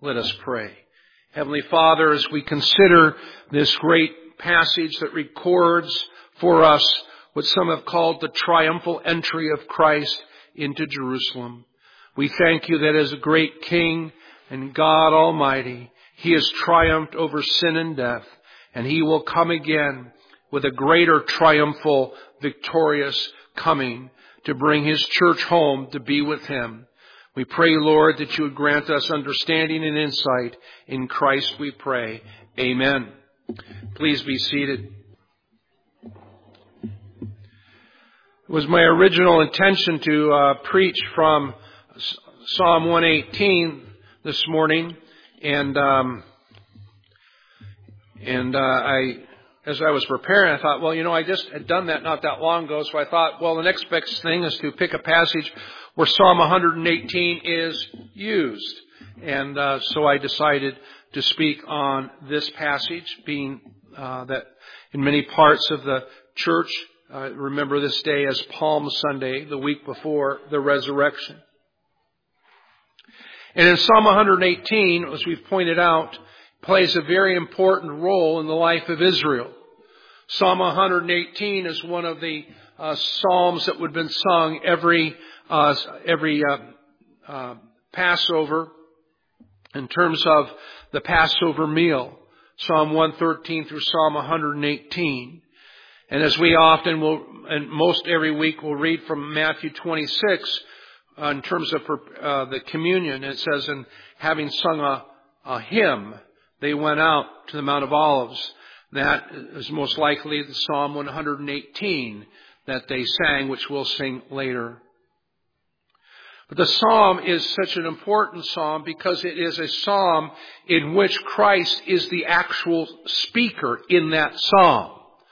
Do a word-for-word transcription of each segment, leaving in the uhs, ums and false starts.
Let us pray. Heavenly Father, as we consider this great passage that records for us what some have called the triumphal entry of Christ into Jerusalem, we thank you that as a great King and God Almighty, He has triumphed over sin and death, and He will come again with a greater triumphal, victorious coming to bring His church home to be with Him. We pray, Lord, that you would grant us understanding and insight. In Christ we pray. Amen. Please be seated. It was my original intention to uh, preach from Psalm one eighteen this morning, and um, and uh, I, as I was preparing, I thought, well, you know, I just had done that not that long ago, so I thought, well, the next best thing is to pick a passage where Psalm one eighteen is used, and uh, so I decided to speak on this passage, being uh, that in many parts of the church uh, remember this day as Palm Sunday, the week before the resurrection. And in Psalm one eighteen, as we've pointed out, plays a very important role in the life of Israel. Psalm one eighteen is one of the uh, psalms that would have been sung every uh, every uh, uh, Passover in terms of the Passover meal. Psalm one thirteen through Psalm one eighteen. And as we often will, and most every week, we'll read from Matthew twenty-six uh, in terms of uh, the communion. It says, and having sung a, a hymn, they went out to the Mount of Olives. That is most likely the Psalm one eighteen that they sang, which we'll sing later. But the psalm is such an important psalm because it is a psalm in which Christ is the actual speaker in that psalm.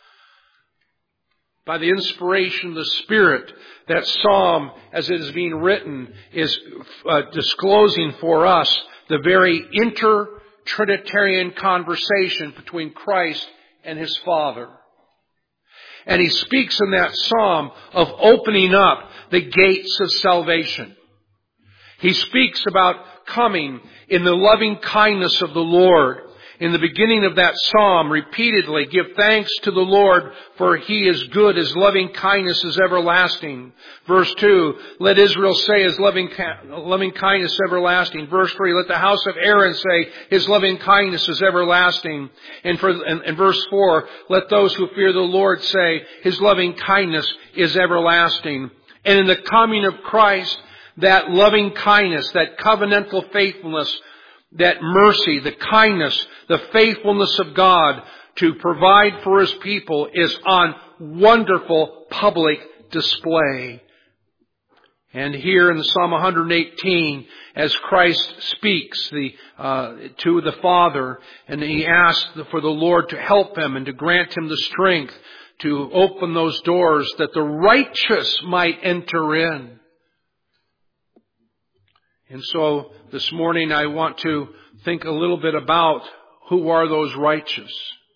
By the inspiration of the Spirit, that psalm, as it is being written, is uh, disclosing for us the very inter-Trinitarian conversation between Christ and His Father. And He speaks in that psalm of opening up the gates of salvation. He speaks about coming in the loving kindness of the Lord. In the beginning of that psalm, repeatedly, give thanks to the Lord, for He is good. His loving kindness is everlasting. Verse two, let Israel say His loving, loving kindness is everlasting. Verse three, let the house of Aaron say His loving kindness is everlasting. And, for, and, and verse four, let those who fear the Lord say His loving kindness is everlasting. And in the coming of Christ, that loving kindness, that covenantal faithfulness, that mercy, the kindness, the faithfulness of God to provide for His people is on wonderful public display. And here in Psalm one eighteen, as Christ speaks the, uh, to the Father, and He asks for the Lord to help Him and to grant Him the strength to open those doors that the righteous might enter in. And so this morning I want to think a little bit about who are those righteous.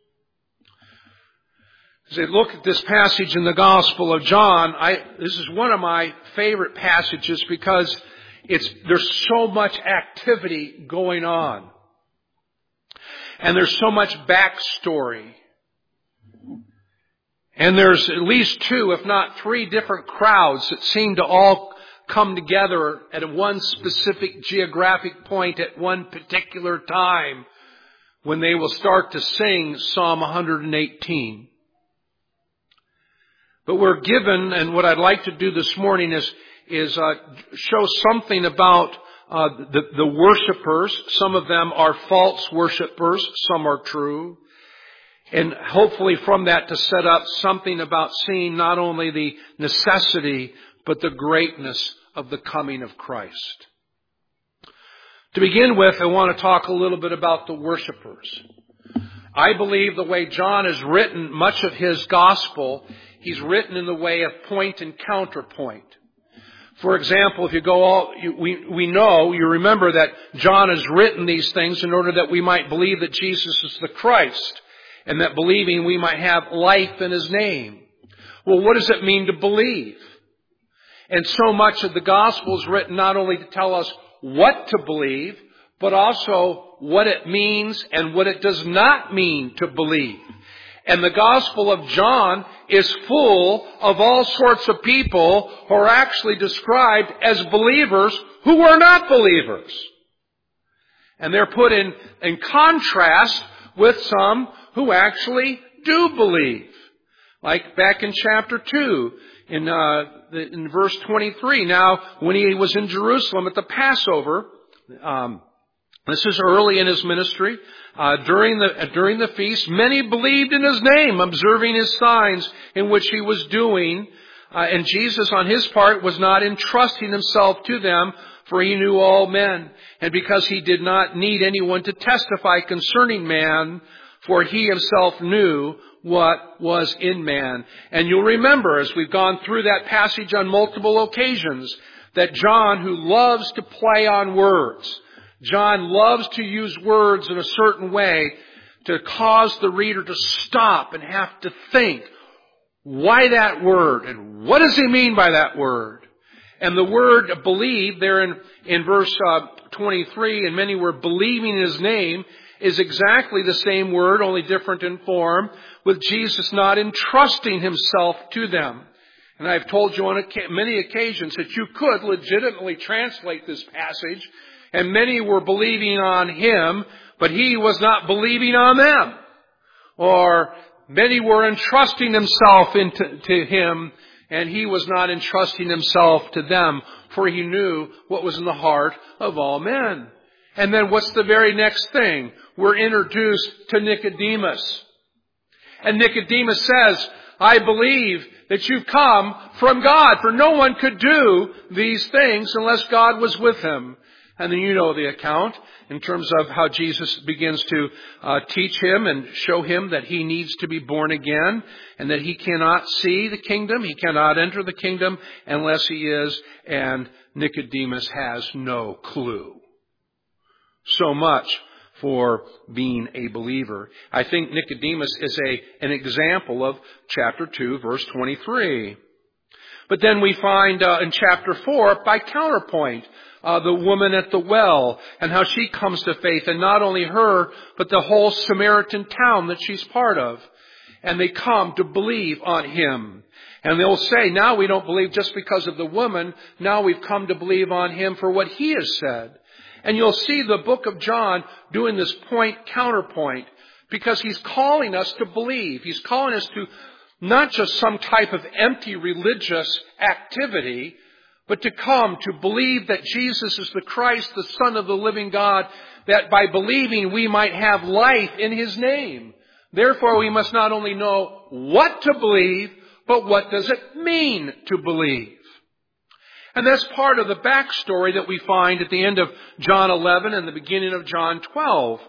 As I look at this passage in the Gospel of John, I, this is one of my favorite passages because it's, there's so much activity going on. And there's so much backstory. And there's at least two, if not three different crowds that seem to all come together at one specific geographic point at one particular time when they will start to sing Psalm one eighteen. But we're given, and what I'd like to do this morning is, is uh, show something about uh, the, the worshipers. Some of them are false worshipers, some are true. And hopefully from that to set up something about seeing not only the necessity but the greatness of the coming of Christ. To begin with, I want to talk a little bit about the worshipers. I believe the way John has written much of his gospel, he's written in the way of point and counterpoint. For example, if you go all, you, we, we know, you remember that John has written these things in order that we might believe that Jesus is the Christ, and that believing we might have life in His name. Well, what does it mean to believe? And so much of the gospel is written not only to tell us what to believe, but also what it means and what it does not mean to believe. And the Gospel of John is full of all sorts of people who are actually described as believers who are not believers. And they're put in, in contrast with some who actually do believe. Like back in chapter two, in, uh, the, in verse twenty-three. Now, when he was in Jerusalem at the Passover, um, this is early in his ministry. Uh, during the uh, during the feast, many believed in his name, observing his signs in which he was doing. Uh, and Jesus, on his part, was not entrusting himself to them, for he knew all men, and because he did not need anyone to testify concerning man, for he himself knew what was in man. And you'll remember, as we've gone through that passage on multiple occasions, that John, who loves to play on words, John loves to use words in a certain way to cause the reader to stop and have to think, why that word? And what does he mean by that word? And the word believe there in, in verse uh, twenty-three, and many were believing in his name, is exactly the same word, only different in form, with Jesus not entrusting himself to them. And I've told you on many occasions that you could legitimately translate this passage, and many were believing on him, but he was not believing on them. Or many were entrusting themselves into to him, and he was not entrusting himself to them, for he knew what was in the heart of all men. And then what's the very next thing? We're introduced to Nicodemus. And Nicodemus says, I believe that you've come from God, for no one could do these things unless God was with him. And then you know the account in terms of how Jesus begins to uh, teach him and show him that he needs to be born again and that he cannot see the kingdom, he cannot enter the kingdom unless he is, and Nicodemus has no clue. So much for being a believer. I think Nicodemus is a an example of chapter two, verse twenty-three. But then we find uh, in chapter four, by counterpoint, uh, the woman at the well and how she comes to faith, and not only her, but the whole Samaritan town that she's part of. And they come to believe on him. And they'll say, now we don't believe just because of the woman. Now we've come to believe on him for what he has said. And you'll see the book of John doing this point counterpoint, because he's calling us to believe. He's calling us to not just some type of empty religious activity, but to come to believe that Jesus is the Christ, the Son of the living God, that by believing we might have life in his name. Therefore, we must not only know what to believe, but what does it mean to believe. And that's part of the backstory that we find at the end of John eleven and the beginning of John twelve.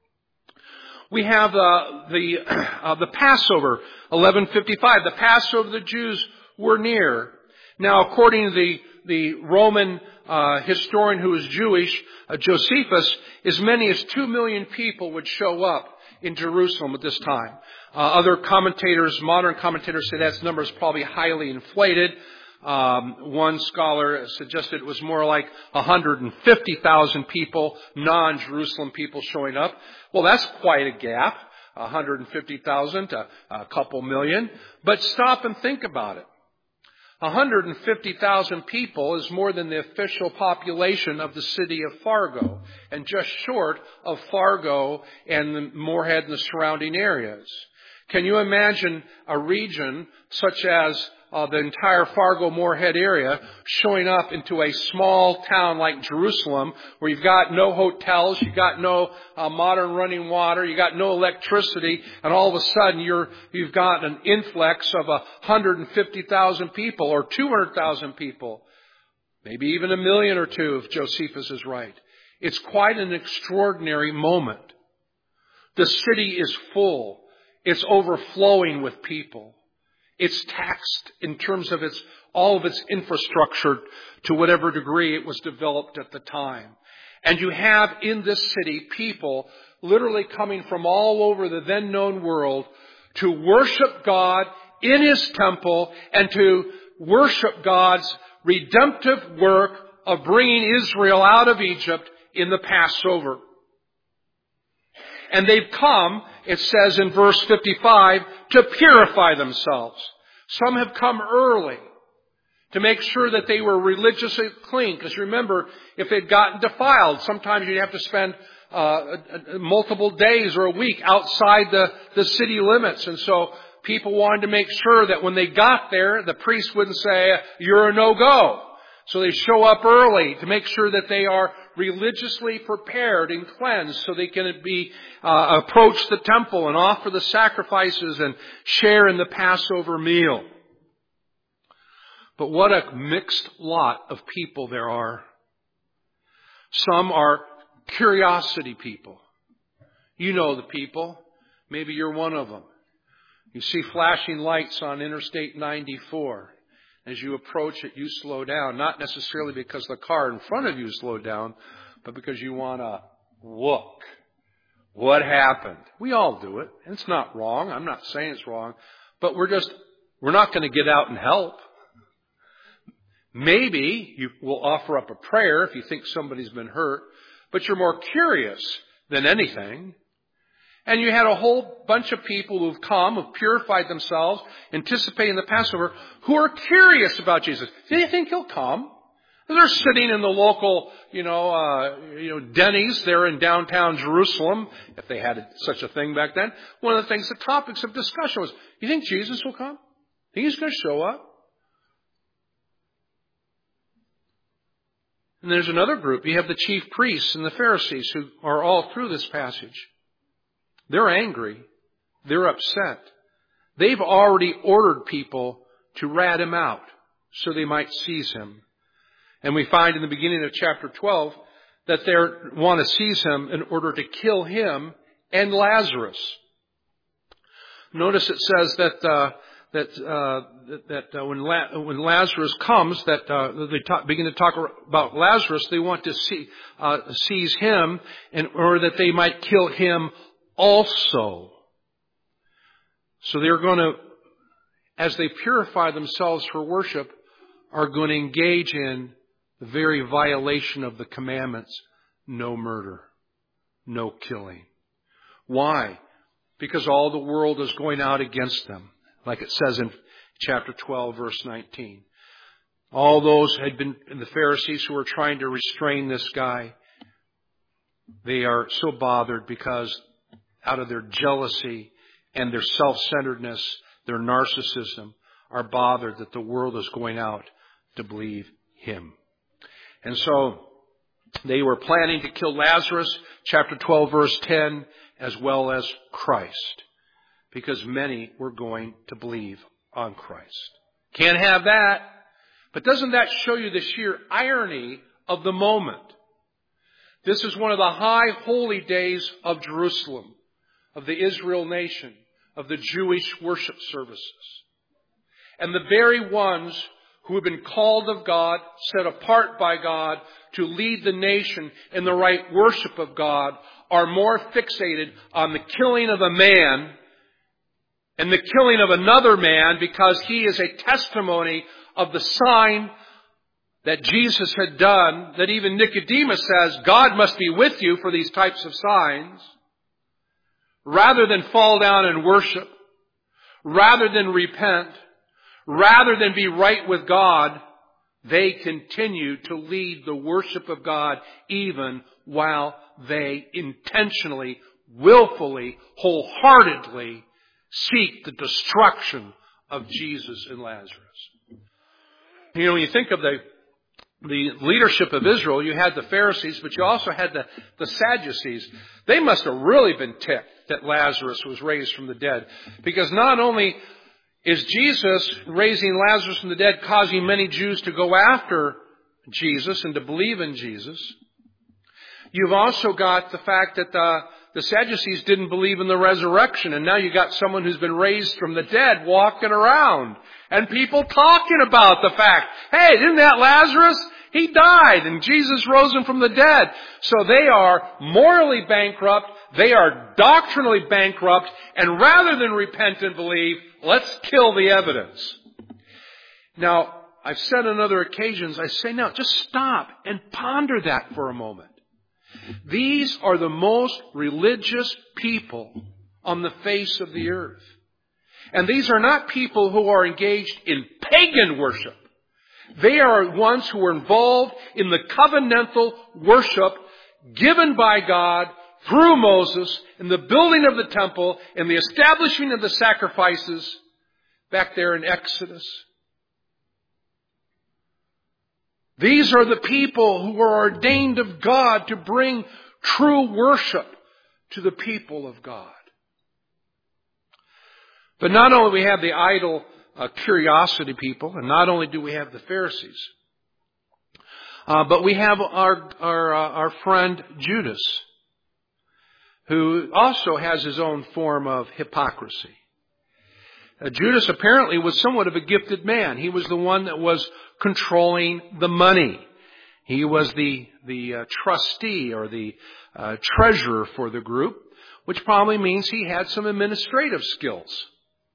We have uh, the uh, the Passover, eleven fifty-five. The Passover of the Jews were near. Now, according to the the Roman uh, historian who is Jewish, uh, Josephus, as many as two million people would show up in Jerusalem at this time. Uh, other commentators, modern commentators, say that number is probably highly inflated. Um, one scholar suggested it was more like one hundred fifty thousand people, non-Jerusalem people showing up. Well, that's quite a gap, one hundred fifty thousand to a couple million. But stop and think about it. one hundred fifty thousand people is more than the official population of the city of Fargo, and just short of Fargo and the Moorhead and the surrounding areas. Can you imagine a region such as Uh, the entire Fargo-Moorhead area showing up into a small town like Jerusalem, where you've got no hotels, you've got no uh, modern running water, you've got no electricity, and all of a sudden you're, you've got an influx of one hundred fifty thousand people or two hundred thousand people, maybe even a million or two if Josephus is right. It's quite an extraordinary moment. The city is full. It's overflowing with people. It's taxed in terms of its all of its infrastructure to whatever degree it was developed at the time. And you have in this city people literally coming from all over the then known world to worship God in his temple and to worship God's redemptive work of bringing Israel out of Egypt in the Passover. And they've come, it says in verse fifty-five, to purify themselves. Some have come early to make sure that they were religiously clean. Because remember, if they'd gotten defiled, sometimes you'd have to spend uh, multiple days or a week outside the, the city limits. And so people wanted to make sure that when they got there, the priest wouldn't say, you're a no-go. So they show up early to make sure that they are religiously prepared and cleansed so they can be uh, approach the temple and offer the sacrifices and share in the Passover meal. But what a mixed lot of people there are. Some are curiosity people. You know the people. Maybe you're one of them. You see flashing lights on Interstate ninety-four. As you approach it, you slow down. Not necessarily because the car in front of you slowed down, but because you want to look. What happened? We all do it. And it's not wrong. I'm not saying it's wrong. But we're just, we're not going to get out and help. Maybe you will offer up a prayer if you think somebody's been hurt. But you're more curious than anything. And you had a whole bunch of people who've come, who've purified themselves, anticipating the Passover, who are curious about Jesus. Do you think he'll come? And they're sitting in the local, you know, uh, you know, Denny's there in downtown Jerusalem, if they had such a thing back then. One of the things, the topics of discussion was, you think Jesus will come? Think he's going to show up? And there's another group. You have the chief priests and the Pharisees who are all through this passage. They're angry. They're upset. They've already ordered people to rat him out so they might seize him. And we find in the beginning of chapter twelve that they want to seize him in order to kill him and Lazarus. Notice it says that uh, that uh, that, that uh, when La- when Lazarus comes, that uh, they talk, begin to talk about Lazarus. They want to see, uh, seize him in order that they might kill him also. So they're going to, as they purify themselves for worship, are going to engage in the very violation of the commandments. No murder. No killing. Why? Because all the world is going out against them. Like it says in chapter twelve, verse nineteen. All those had been, the Pharisees who were trying to restrain this guy, they are so bothered because out of their jealousy and their self-centeredness, their narcissism, are bothered that the world is going out to believe him. And so they were planning to kill Lazarus, chapter twelve, verse ten, as well as Christ, because many were going to believe on Christ. Can't have that. But doesn't that show you the sheer irony of the moment? This is one of the high holy days of Jerusalem, of the Israel nation, of the Jewish worship services. And the very ones who have been called of God, set apart by God to lead the nation in the right worship of God, are more fixated on the killing of a man and the killing of another man because he is a testimony of the sign that Jesus had done, that even Nicodemus says, God must be with you for these types of signs. Rather than fall down and worship, rather than repent, rather than be right with God, they continue to lead the worship of God even while they intentionally, willfully, wholeheartedly seek the destruction of Jesus and Lazarus. You know, when you think of the the leadership of Israel, you had the Pharisees, but you also had the, the Sadducees. They must have really been ticked that Lazarus was raised from the dead. Because not only is Jesus raising Lazarus from the dead causing many Jews to go after Jesus and to believe in Jesus, you've also got the fact that the, the Sadducees didn't believe in the resurrection. And now you got someone who's been raised from the dead walking around. And people talking about the fact, hey, isn't that Lazarus? He died and Jesus rose him from the dead. So they are morally bankrupt. They are doctrinally bankrupt. And rather than repent and believe, let's kill the evidence. Now, I've said on other occasions, I say now, just stop and ponder that for a moment. These are the most religious people on the face of the earth. And these are not people who are engaged in pagan worship. They are ones who are involved in the covenantal worship given by God through Moses in the building of the temple and the establishing of the sacrifices back there in Exodus. These are the people who are ordained of God to bring true worship to the people of God. But not only do we have the idle uh, curiosity people, and not only do we have the Pharisees, uh, but we have our our, uh, our friend Judas, who also has his own form of hypocrisy. Uh, Judas apparently was somewhat of a gifted man. He was the one that was controlling the money. He was the the uh, trustee or the uh, treasurer for the group, which probably means he had some administrative skills.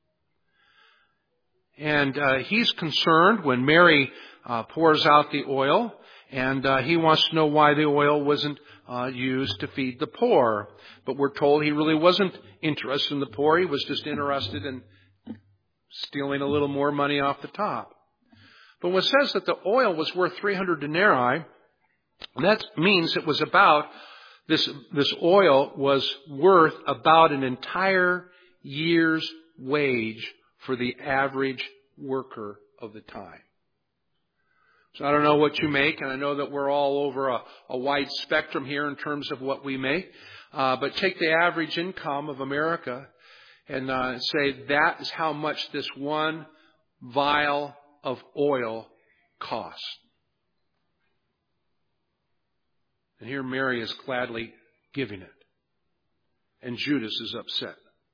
And uh, he's concerned when Mary uh, pours out the oil, and uh, he wants to know why the oil wasn't uh, used to feed the poor. But we're told he really wasn't interested in the poor. He was just interested in stealing a little more money off the top. But when it says that the oil was worth three hundred denarii, that means it was about, this, this oil was worth about an entire year's wage for the average worker of the time. So I don't know what you make, and I know that we're all over a, a wide spectrum here in terms of what we make. Uh, but take the average income of America and uh, say that is how much this one vial of oil costs. And here Mary is gladly giving it. And Judas is upset.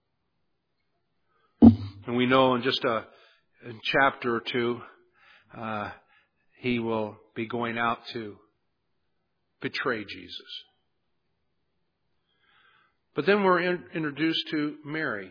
And we know in just a, a chapter or two, uh, he will be going out to betray Jesus. But then we're in, introduced to Mary.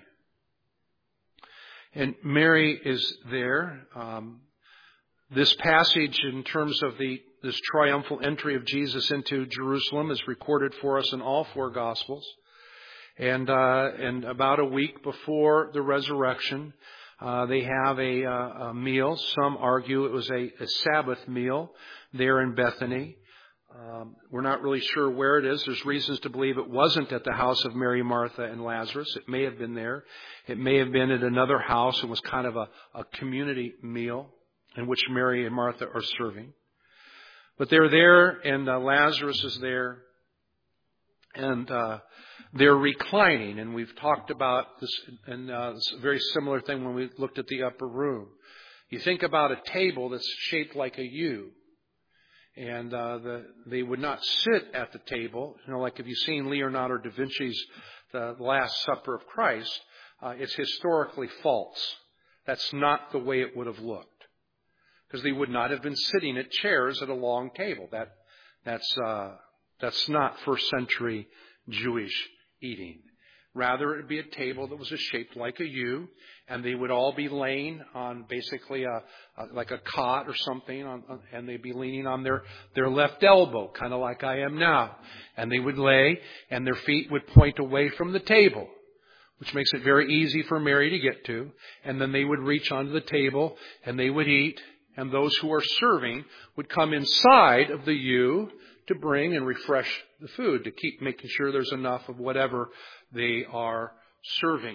And Mary is there. Um, this passage in terms of the this triumphal entry of Jesus into Jerusalem is recorded for us in all four Gospels. And uh, and about a week before the resurrection, uh, they have a, uh, a meal. Some argue it was a, a Sabbath meal there in Bethany. Um, we're not really sure where it is. There's reasons to believe it wasn't at the house of Mary, Martha, and Lazarus. It may have been there. It may have been at another house. It was kind of a, a community meal in which Mary and Martha are serving. But they're there, and uh, Lazarus is there, and uh, they're reclining. And we've talked about this, and uh, it's a very similar thing when we looked at the upper room. You think about a table that's shaped like a U. And uh, the, they would not sit at the table. You know, like if you've seen Leonardo da Vinci's The Last Supper of Christ, uh, it's historically false. That's not the way it would have looked. Because they would not have been sitting at chairs at a long table. That that's uh, that's not first century Jewish eating. Rather, it would be a table that was shaped like a U, and they would all be laying on basically a, a like a cot or something, on, and they'd be leaning on their, their left elbow, kind of like I am now. And they would lay, and their feet would point away from the table, which makes it very easy for Mary to get to. And then they would reach onto the table, and they would eat, and those who are serving would come inside of the U to bring and refresh the food, to keep making sure there's enough of whatever they are serving.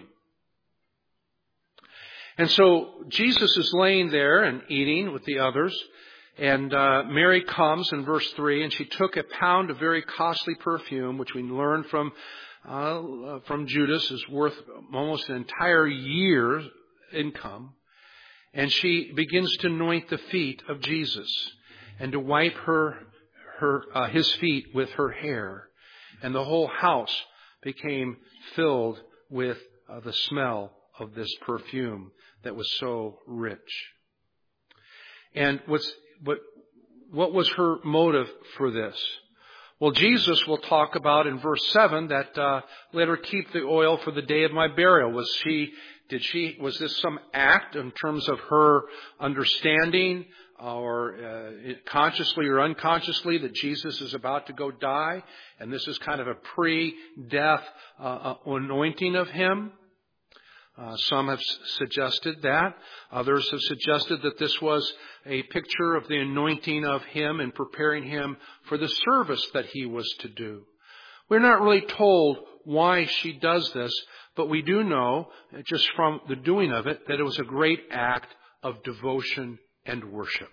And so Jesus is laying there and eating with the others. And uh, Mary comes in verse three, and she took a pound of very costly perfume, which we learn from uh, from Judas is worth almost an entire year's income. And she begins to anoint the feet of Jesus and to wipe her her uh, his feet with her hair. And the whole house became filled with uh, the smell of this perfume that was so rich. And what's what what was her motive for this? Well, Jesus will talk about in verse seven that uh, let her keep the oil for the day of my burial. Was she? Did she? Was this some act in terms of her understanding or uh, consciously or unconsciously, that Jesus is about to go die, and this is kind of a pre-death uh, anointing of him. Uh, some have s- suggested that. Others have suggested that this was a picture of the anointing of him and preparing him for the service that he was to do. We're not really told why she does this, but we do know, just from the doing of it, that it was a great act of devotion and worship.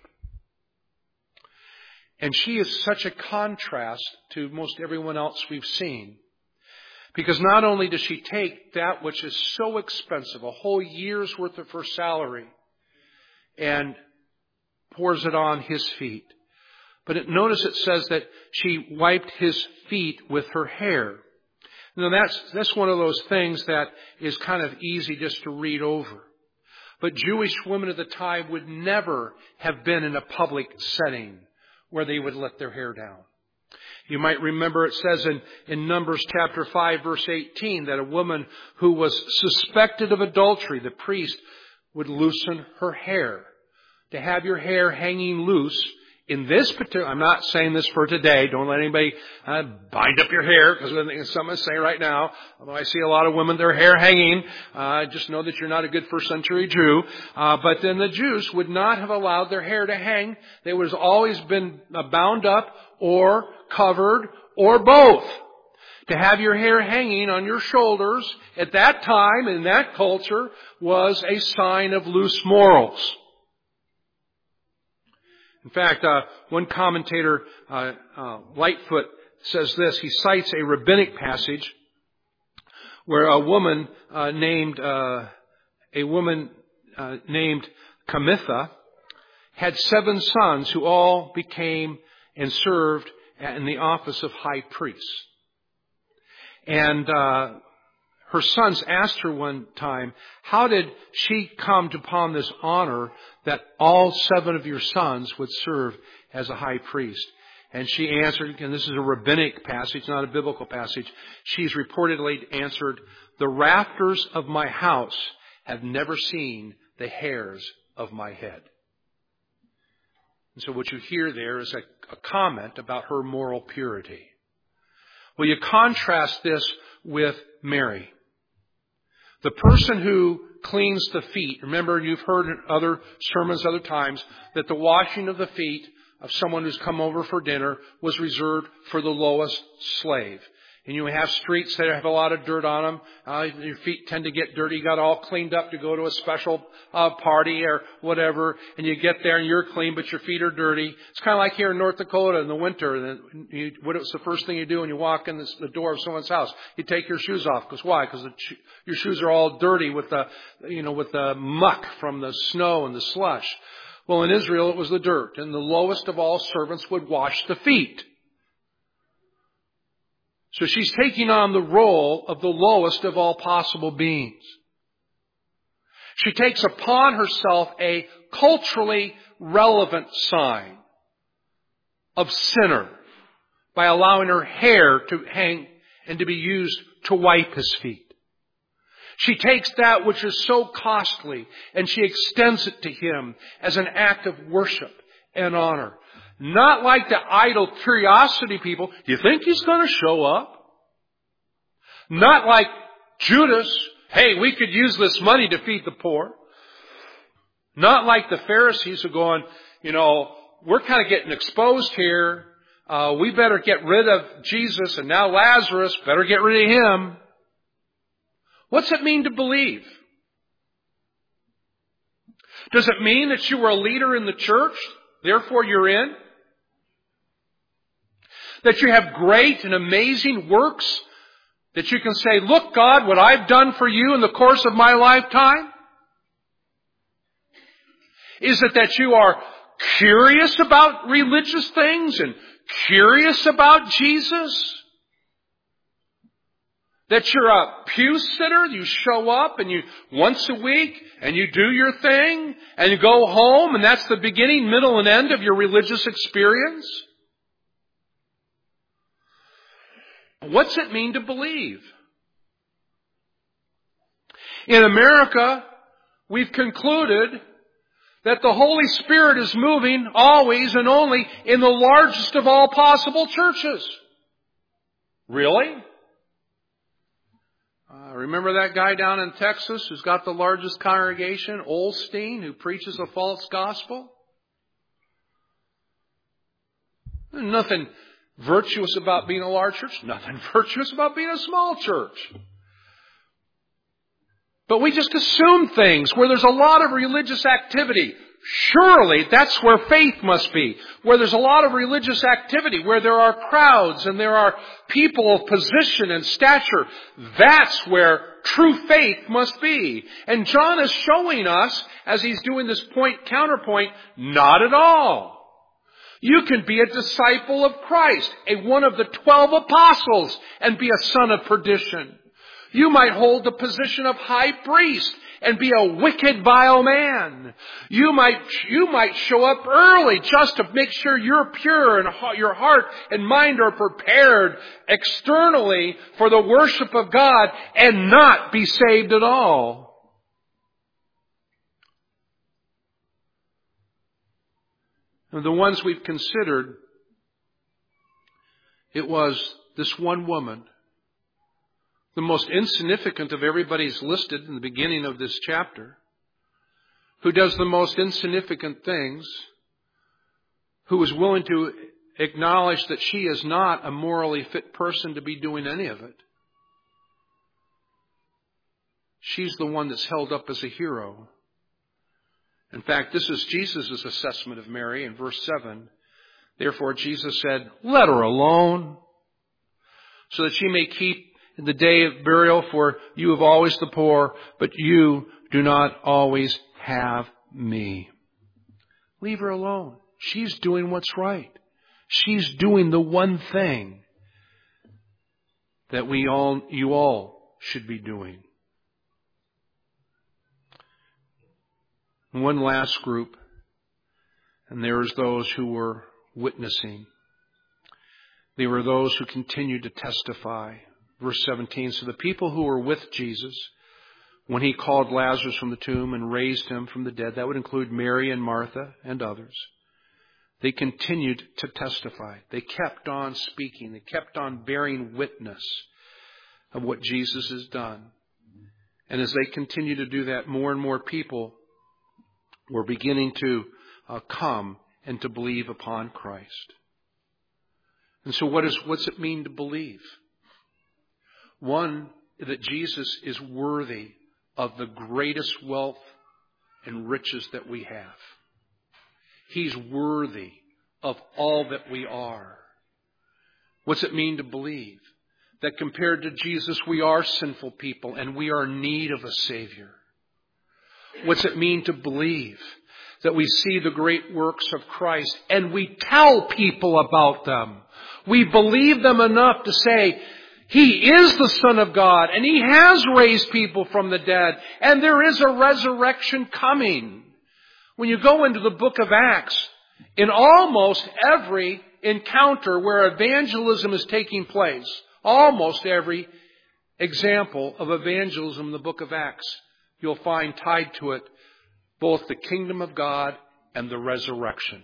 And she is such a contrast to most everyone else we've seen. Because not only does she take that which is so expensive, a whole year's worth of her salary, and pours it on his feet, but it, notice it says that she wiped his feet with her hair. Now that's, that's one of those things that is kind of easy just to read over. But Jewish women of the time would never have been in a public setting where they would let their hair down. You might remember it says in, in Numbers chapter five, verse eighteen, that a woman who was suspected of adultery, the priest would loosen her hair. To have your hair hanging loose in this particular, I'm not saying this for today. Don't let anybody uh, bind up your hair, because some is saying right now, although I see a lot of women, their hair hanging, uh, just know that you're not a good first century Jew. Uh, but then the Jews would not have allowed their hair to hang. They would have always been bound up or covered or both. To have your hair hanging on your shoulders at that time in that culture was a sign of loose morals. In fact, uh, one commentator, uh, uh, Lightfoot, says this. He cites a rabbinic passage where a woman uh, named uh, a woman uh, named Camitha had seven sons who all became and served in the office of high priest. And uh, her sons asked her one time, how did she come upon this honor that all seven of your sons would serve as a high priest? And she answered, and this is a rabbinic passage, not a biblical passage, she's reportedly answered, the rafters of my house have never seen the hairs of my head. And so what you hear there is a, a comment about her moral purity. Well, you contrast this with Mary. The person who cleans the feet. Remember, you've heard in other sermons other times that the washing of the feet of someone who's come over for dinner was reserved for the lowest slave. And you have streets that have a lot of dirt on them. Uh, your feet tend to get dirty. You got all cleaned up to go to a special uh, party or whatever. And you get there and you're clean, but your feet are dirty. It's kind of like here in North Dakota in the winter. And you, what's the first thing you do when you walk in this, the door of someone's house? You take your shoes off. Because why? Because your shoes are all dirty with the, you know, with the muck from the snow and the slush. Well, in Israel, it was the dirt. And the lowest of all servants would wash the feet. So she's taking on the role of the lowest of all possible beings. She takes upon herself a culturally relevant sign of sinner by allowing her hair to hang and to be used to wipe his feet. She takes that which is so costly and she extends it to him as an act of worship and honor. Not like the idle curiosity people. Do you think he's going to show up? Not like Judas. Hey, we could use this money to feed the poor. Not like the Pharisees are going, you know, we're kind of getting exposed here. Uh, we better get rid of Jesus, and now Lazarus, better get rid of him. What's it mean to believe? Does it mean that you were a leader in the church, therefore you're in? That you have great and amazing works that you can say, look, God, what I've done for you in the course of my lifetime? Is it that you are curious about religious things and curious about Jesus? That you're a pew sitter, you show up and you once a week and you do your thing and you go home and that's the beginning, middle, and end of your religious experience? What's it mean to believe? In America, we've concluded that the Holy Spirit is moving always and only in the largest of all possible churches. Really? Uh, remember that guy down in Texas who's got the largest congregation, Olstein, who preaches a false gospel? There's nothing virtuous about being a large church. Nothing virtuous about being a small church. But we just assume things where there's a lot of religious activity. Surely that's where faith must be. Where there's a lot of religious activity, where there are crowds and there are people of position and stature. That's where true faith must be. And John is showing us, as he's doing this point counterpoint, not at all. You can be a disciple of Christ, a one of the twelve apostles, and be a son of perdition. You might hold the position of high priest and be a wicked, vile man. You might, you might show up early just to make sure you're pure and your heart and mind are prepared externally for the worship of God and not be saved at all. And the ones we've considered, it was this one woman, the most insignificant of everybody's listed in the beginning of this chapter, who does the most insignificant things, who is willing to acknowledge that she is not a morally fit person to be doing any of it. She's the one that's held up as a hero. In fact, this is Jesus' assessment of Mary in verse seven. Therefore, Jesus said, "Let her alone, so that she may keep in the day of burial, for you have always the poor, but you do not always have me." Leave her alone. She's doing what's right. She's doing the one thing that we all, you all should be doing. One last group, and there's those who were witnessing. They were those who continued to testify. Verse seventeen, so the people who were with Jesus when he called Lazarus from the tomb and raised him from the dead, that would include Mary and Martha and others, they continued to testify. They kept on speaking. They kept on bearing witness of what Jesus has done. And as they continued to do that, more and more people were beginning to uh, come and to believe upon Christ. And so what is, what's it mean to believe? One, that Jesus is worthy of the greatest wealth and riches that we have. He's worthy of all that we are. What's it mean to believe? That compared to Jesus, we are sinful people and we are in need of a Savior. What's it mean to believe? That we see the great works of Christ and we tell people about them. We believe them enough to say, He is the Son of God, and He has raised people from the dead, and there is a resurrection coming. When you go into the book of Acts, in almost every encounter where evangelism is taking place, almost every example of evangelism in the book of Acts, you'll find tied to it both the kingdom of God and the resurrection.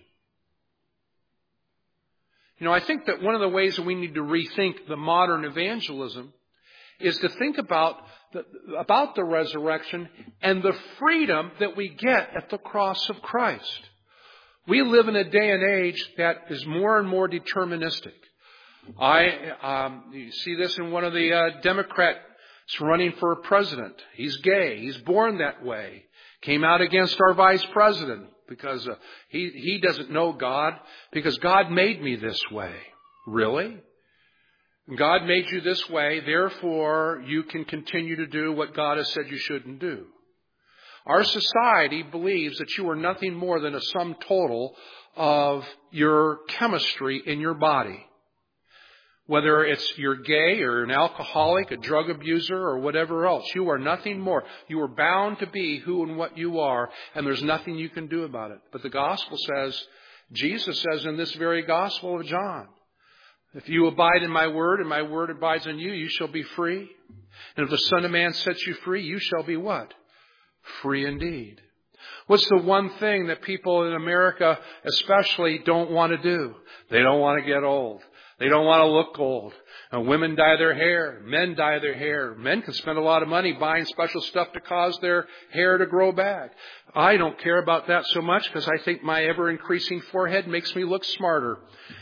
You know, I think that one of the ways that we need to rethink the modern evangelism is to think about the, about the resurrection and the freedom that we get at the cross of Christ. We live in a day and age that is more and more deterministic. I um, you see this in one of the uh, Democrats running for president. He's gay. He's born that way. Came out against our vice president because uh, he he doesn't know God, because God made me this way. Really? God made you this way, therefore you can continue to do what God has said you shouldn't do. Our society believes that you are nothing more than a sum total of your chemistry in your body. Whether it's you're gay or an alcoholic, a drug abuser, or whatever else, you are nothing more. You are bound to be who and what you are, and there's nothing you can do about it. But the gospel says, Jesus says in this very gospel of John, if you abide in my word and my word abides in you, you shall be free. And if the Son of Man sets you free, you shall be what? Free indeed. What's the one thing that people in America especially don't want to do? They don't want to get old. They don't want to look old. And women dye their hair. Men dye their hair. Men can spend a lot of money buying special stuff to cause their hair to grow back. I don't care about that so much because I think my ever-increasing forehead makes me look smarter.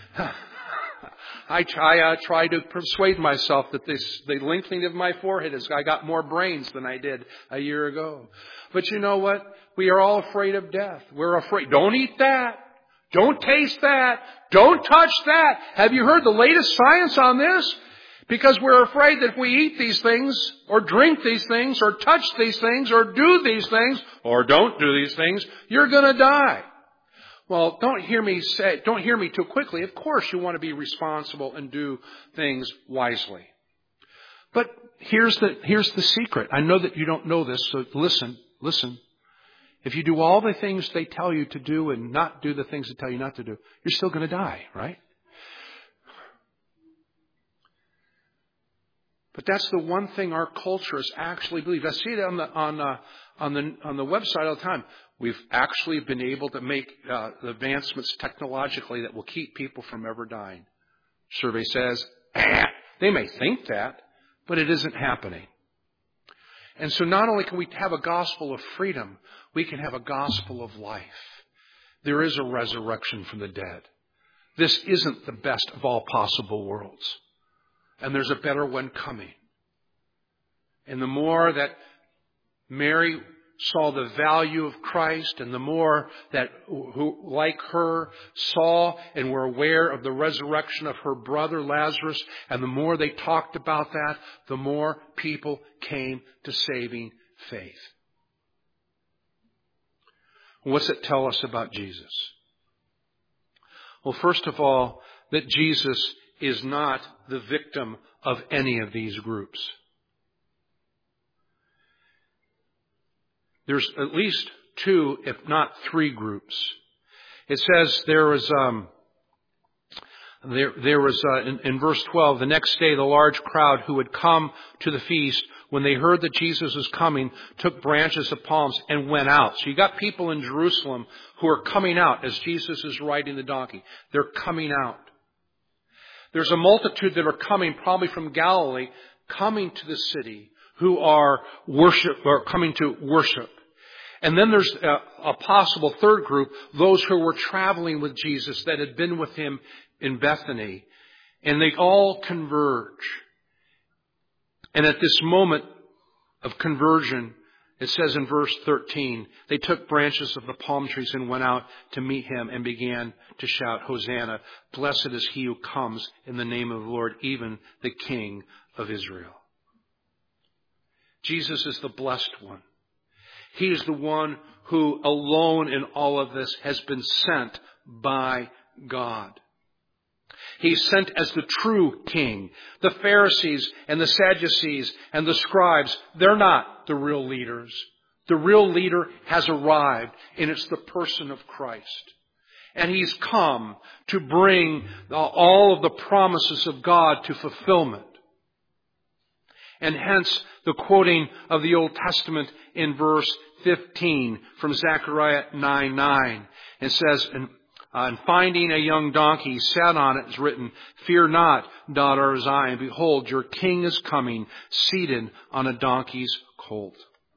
I try, uh, try to persuade myself that this, the lengthening of my forehead is, I got more brains than I did a year ago. But you know what? We are all afraid of death. We're afraid. Don't eat that. Don't taste that. Don't touch that. Have you heard the latest science on this? Because we're afraid that if we eat these things, or drink these things, or touch these things, or do these things, or don't do these things, you're going to die. Well, don't hear me say, don't hear me too quickly. Of course you want to be responsible and do things wisely. But here's the, here's the secret. I know that you don't know this, so listen, listen. If you do all the things they tell you to do and not do the things they tell you not to do, you're still going to die, right? But that's the one thing our culture has actually believed. I see it on the, on, uh, on the, on the website all the time. We've actually been able to make uh, advancements technologically that will keep people from ever dying. Survey says, eh, they may think that, but it isn't happening. And so not only can we have a gospel of freedom, we can have a gospel of life. There is a resurrection from the dead. This isn't the best of all possible worlds. And there's a better one coming. And the more that Mary saw the value of Christ, and the more that who, like her, saw and were aware of the resurrection of her brother Lazarus, and the more they talked about that, the more people came to saving faith. What's it tell us about Jesus? Well, first of all, that Jesus is not the victim of any of these groups. There's at least two, if not three groups. It says there was, um, there, there was uh, in, in verse twelve, the next day the large crowd who had come to the feast, when they heard that Jesus was coming, took branches of palms and went out. So you got people in Jerusalem who are coming out as Jesus is riding the donkey. They're coming out. There's a multitude that are coming, probably from Galilee, coming to the city, who are worship, or coming to worship. And then there's a, a possible third group, those who were traveling with Jesus that had been with him in Bethany. And they all converge. And at this moment of conversion, it says in verse thirteen, they took branches of the palm trees and went out to meet him and began to shout, Hosanna, blessed is he who comes in the name of the Lord, even the King of Israel. Jesus is the blessed one. He is the one who alone in all of this has been sent by God. He's sent as the true king. The Pharisees and the Sadducees and the scribes, they're not the real leaders. The real leader has arrived, and it's the person of Christ. And he's come to bring all of the promises of God to fulfillment. And hence the quoting of the Old Testament in verse fifteen from Zechariah nine nine. It says, and, uh, and finding a young donkey, he sat on it, is written, Fear not, daughter of Zion, behold, your king is coming, seated on a donkey's colt.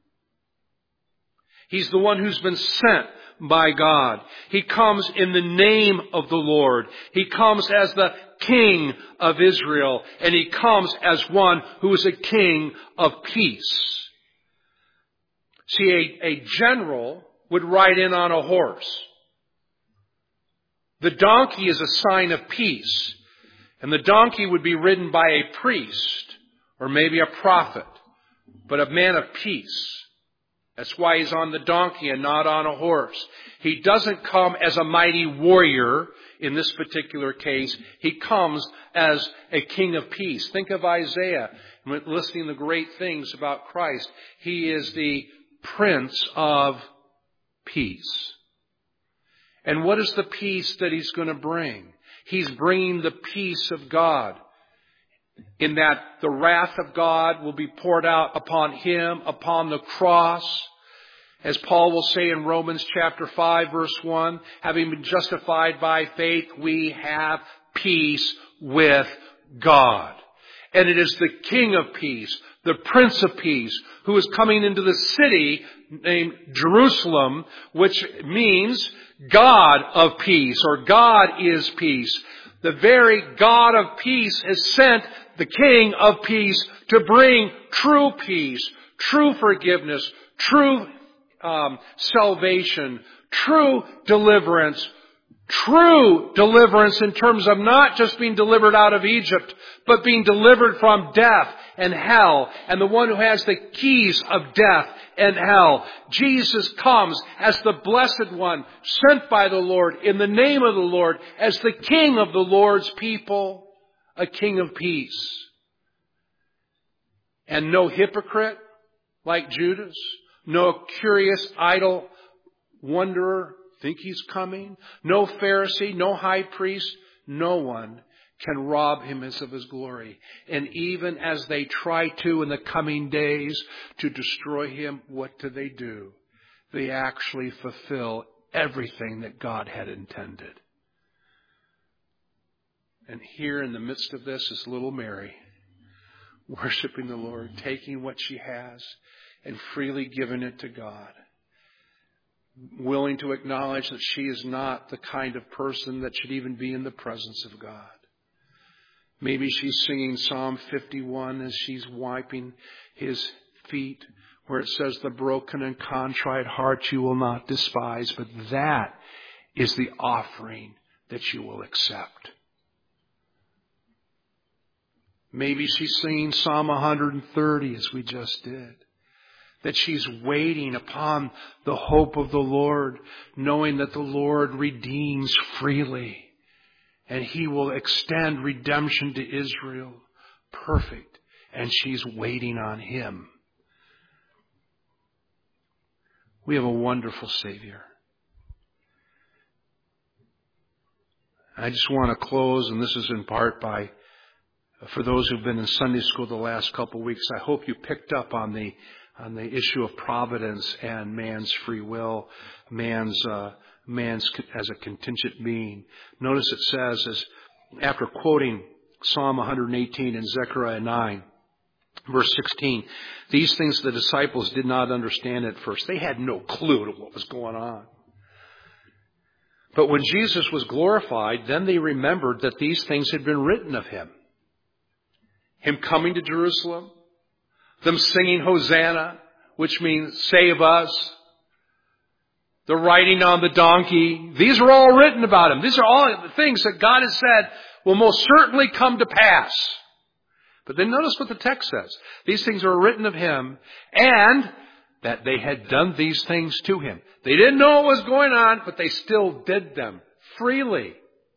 He's the one who's been sent by God. He comes in the name of the Lord. He comes as the King of Israel, and he comes as one who is a king of peace. See, a, a general would ride in on a horse. The donkey is a sign of peace, and the donkey would be ridden by a priest, or maybe a prophet, but a man of peace. That's why he's on the donkey and not on a horse. He doesn't come as a mighty warrior in this particular case. He comes as a king of peace. Think of Isaiah, listing the great things about Christ. He is the Prince of Peace. And what is the peace that he's going to bring? He's bringing the peace of God, in that the wrath of God will be poured out upon him, upon the cross. As Paul will say in Romans chapter five, verse one, having been justified by faith, we have peace with God. And it is the King of peace, the Prince of peace, who is coming into the city named Jerusalem, which means God of peace, or God is peace. The very God of peace has sent the King of peace to bring true peace, true forgiveness, true um, salvation, true deliverance, true deliverance in terms of not just being delivered out of Egypt, but being delivered from death and hell, and the one who has the keys of death and hell. Jesus comes as the Blessed One, sent by the Lord, in the name of the Lord, as the King of the Lord's people, a King of peace. And no hypocrite like Judas, no curious idle wanderer think he's coming, no Pharisee, no high priest, no one can rob him of his glory. And even as they try to in the coming days to destroy him, what do they do? They actually fulfill everything that God had intended. And here in the midst of this is little Mary, worshiping the Lord, taking what she has and freely giving it to God. Willing to acknowledge that she is not the kind of person that should even be in the presence of God. Maybe she's singing Psalm fifty-one as she's wiping his feet, where it says, the broken and contrite heart you will not despise, but that is the offering that you will accept. Maybe she's singing Psalm one thirty as we just did. That she's waiting upon the hope of the Lord, knowing that the Lord redeems freely. And He will extend redemption to Israel. Perfect. And she's waiting on Him. We have a wonderful Savior. I just want to close, and this is in part by, for those who've been in Sunday school the last couple of weeks, I hope you picked up on the on the issue of providence and man's free will, man's uh, man's as a contingent being. Notice it says, as after quoting Psalm one eighteen and Zechariah nine, verse sixteen, these things the disciples did not understand at first. They had no clue to what was going on. But when Jesus was glorified, then they remembered that these things had been written of Him. Him coming to Jerusalem, them singing Hosanna, which means save us, the riding on the donkey. These are all written about Him. These are all the things that God has said will most certainly come to pass. But then notice what the text says. These things are written of Him, and that they had done these things to Him. They didn't know what was going on, but they still did them freely.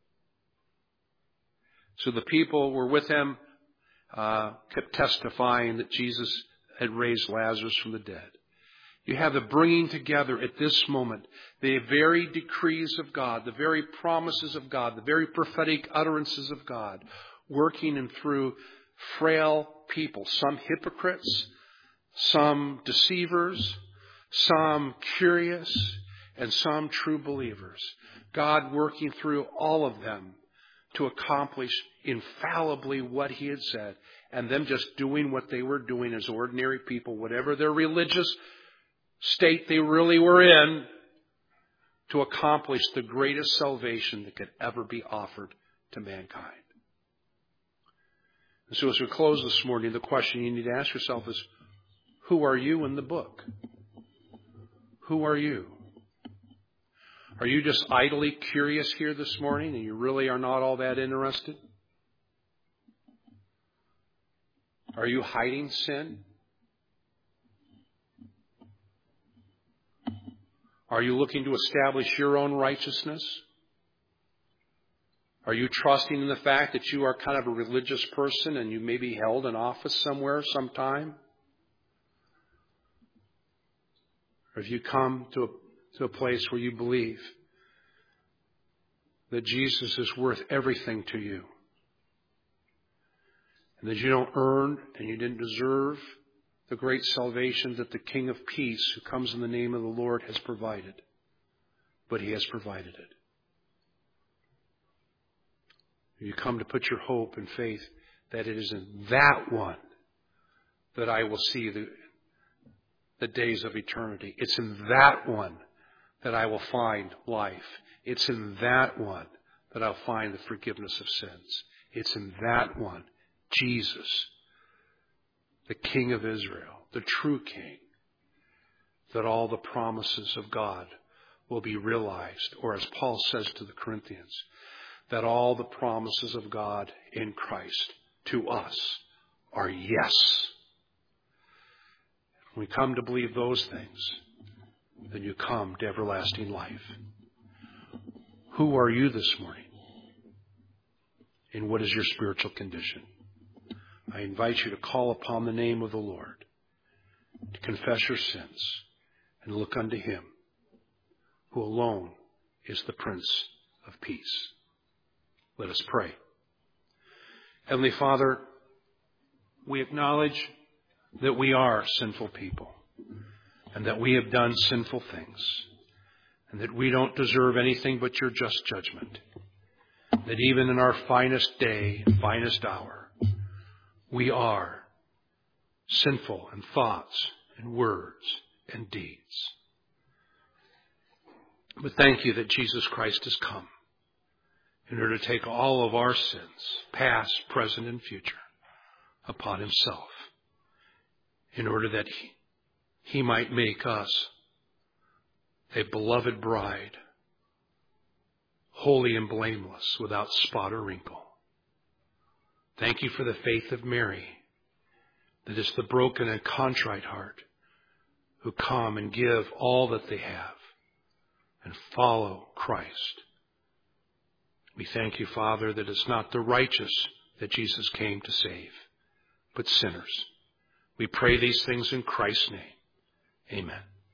So the people were with Him, uh, kept testifying that Jesus had raised Lazarus from the dead. You have the bringing together at this moment the very decrees of God, the very promises of God, the very prophetic utterances of God, working in through frail people, some hypocrites, some deceivers, some curious, and some true believers. God working through all of them to accomplish infallibly what He had said, and them just doing what they were doing as ordinary people, whatever their religious state they really were in, to accomplish the greatest salvation that could ever be offered to mankind. And so as we close this morning, the question you need to ask yourself is, who are you in the book? Who are you? Are you just idly curious here this morning and you really are not all that interested? Are you hiding sin? Are you looking to establish your own righteousness? Are you trusting in the fact that you are kind of a religious person and you may be held in office somewhere sometime? Or have you come to a, to a place where you believe that Jesus is worth everything to you? And that you don't earn and you didn't deserve the great salvation that the King of Peace, who comes in the name of the Lord, has provided. But He has provided it. You come to put your hope and faith that it is in that one that I will see the, the days of eternity. It's in that one that I will find life. It's in that one that I'll find the forgiveness of sins. It's in that one, Jesus, the King of Israel, the true King, that all the promises of God will be realized. Or as Paul says to the Corinthians, that all the promises of God in Christ to us are yes. When we come to believe those things, then you come to everlasting life. Who are you this morning? And what is your spiritual condition? I invite you to call upon the name of the Lord, to confess your sins, and look unto Him, who alone is the Prince of Peace. Let us pray. Heavenly Father, we acknowledge that we are sinful people and that we have done sinful things and that we don't deserve anything but your just judgment. That even in our finest day and finest hour, we are sinful in thoughts and words and deeds. But thank you that Jesus Christ has come in order to take all of our sins, past, present, and future, upon Himself, in order that He, he might make us a beloved bride, holy and blameless, without spot or wrinkle. Thank you for the faith of Mary, that is the broken and contrite heart, who come and give all that they have and follow Christ. We thank you, Father, that it's not the righteous that Jesus came to save, but sinners. We pray these things in Christ's name. Amen.